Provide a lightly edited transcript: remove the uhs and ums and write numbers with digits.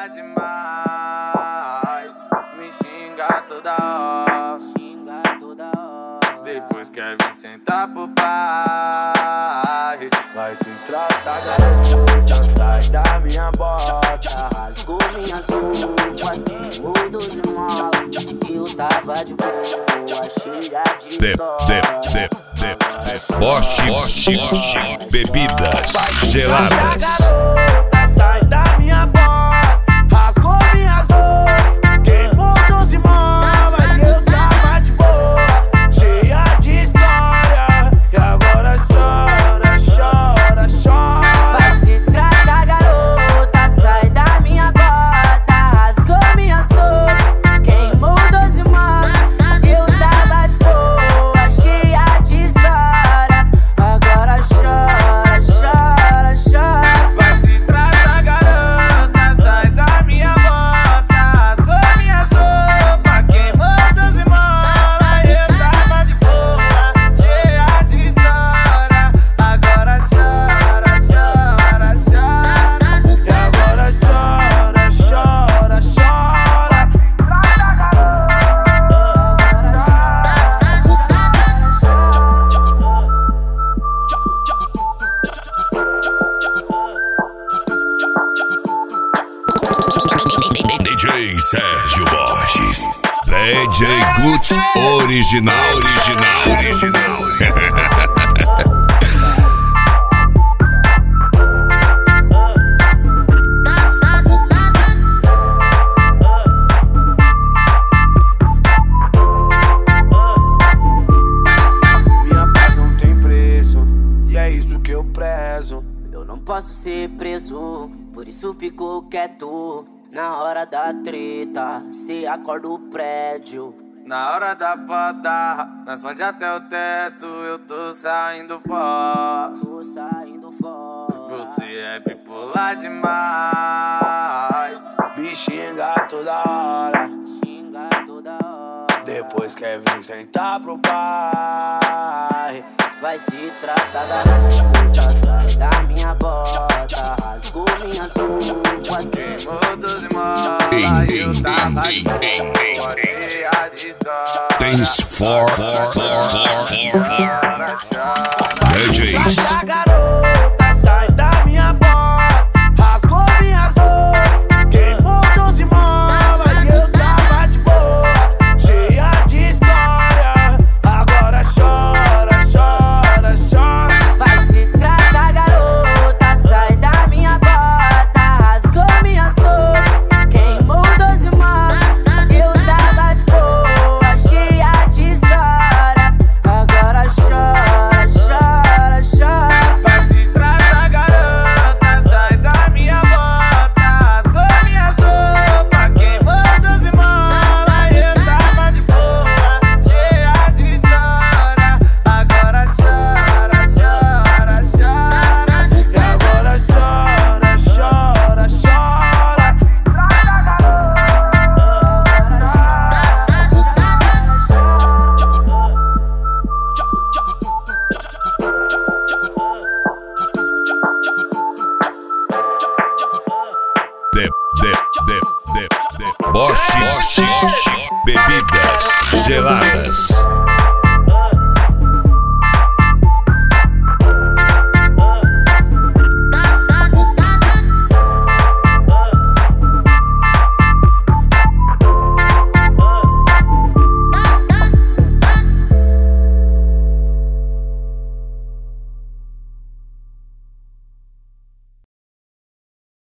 bipolar demais, me xinga toda hora, depois quer vir sentar pro pai. Vai se tratar, garota, sai da minha bota. Rasgou minhas roupas, queimou 12 molas. Eu tava de boa, cheia de história. Bosch Bebidas Geladas. Garota, sai da minha bota. Rasgou minhas roupas, queimou 12 molas. Eu tava de boa, cheia de história. E agora chora, chora, chora. Vai se tratar, garota, sai da minha bota. Rasgou minhas roupas, queimou 12 molas. Eu tava de boa, cheia de histórias. Agora chora, chora, chora. Vai se tratar, garota, sai da minha bota. Rasgou minhas roupas, queimou 12 molas. Eu tava de boa, cheia de história. Agora chora, chora, chora. E agora chora, chora, chora. DJ Sérgio Borges. DJ Guts Original. Minha paz não tem preço, e é isso que eu prezo. Eu não posso ser preso, por isso fico quieto. Na hora da treta, cê acorda o prédio. Na hora da foda, nós pode até o teto. Eu tô saindo fora. Tô saindo fora. Você é bipolar demais. Me xinga toda hora, Xinga toda hora. depois quer vir sentar pro pai. Vai se tratar, garota, sai da minha bota. Rasgou minhas roupas, Queimou 12 molas. Eu tava de boa, cheia de história. Thanks for Chora, chora. DJs. Essa garota, sai da minha bota. Rasgou minhas roupas, queimou 12 molas. Eu tava de boa, cheia de história. Agora chora, chora, chora. vai se tratar, garota, sai da minha bota. Rasgou minhas roupas, queimou 12 molas. Eu tava de boa, cheia de histórias. Agora chora, chora, chora. Vai se tratar, garota, sai da minha bota. Rasgou minhas roupas, queimou 12 molas. Eu tava de boa, cheia de história. Agora chora, chora, chora. E agora chora, chora, chora. Bosch Bebidas Geladas.